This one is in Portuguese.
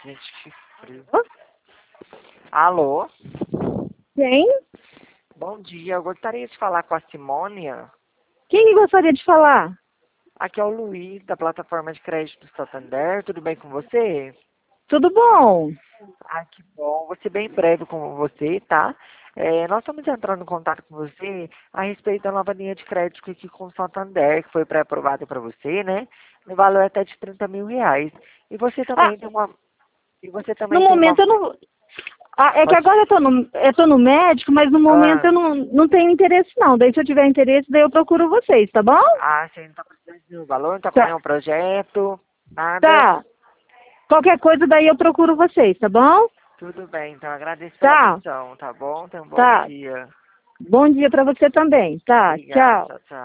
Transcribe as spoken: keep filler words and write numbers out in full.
Gente, que frio. Ô, Alô? quem? Bom dia, eu gostaria de falar com a Simônia. Quem que gostaria de falar? Aqui é o Luiz, da plataforma de crédito do Santander. Tudo bem com você? Tudo bom? Ah, que bom. Vou ser bem breve com você, tá? É, nós estamos entrando em contato com você a respeito da nova linha de crédito aqui com o Santander, que foi pré-aprovada para você, né? No valor até de trinta mil reais. E você Ah, também tem uma... E você no também tem uma... momento eu não... Ah, é que Pode... agora eu tô no, eu tô no médico, mas no momento Ah, eu não, não tenho interesse não. Daí se eu tiver interesse, daí eu procuro vocês, tá bom? ah, você não está precisando de nenhum valor, não está com Tá. nenhum projeto, nada? Tá. Qualquer coisa daí eu procuro vocês, tá bom? Tudo bem, então agradeço pela Tá. atenção, tá bom? Tenha um bom Tá. dia. Bom dia pra você também. Tá. Obrigado, Tchau. tchau, tchau.